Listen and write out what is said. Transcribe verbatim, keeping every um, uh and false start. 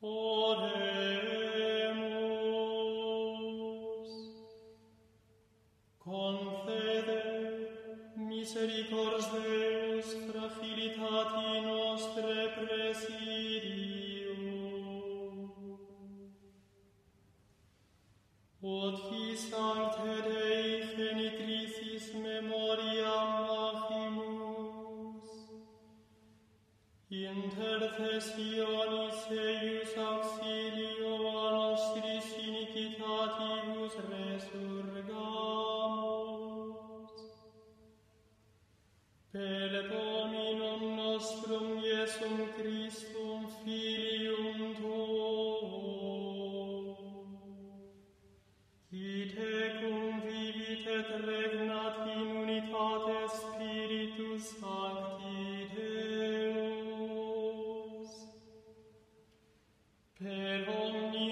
Oremus. Concede, misericors Deus, fragilitati nostre presidium. Ut qui sancte Dei genitricis memoriam machimus, intercessionis eius auxilio a nostris iniquitatibus resurgamus. Per Dominum nostrum Iesum Christum Filium Tuum, qui tecum vivit et regnat in unitate Spiritus Sancti Deus, per omnia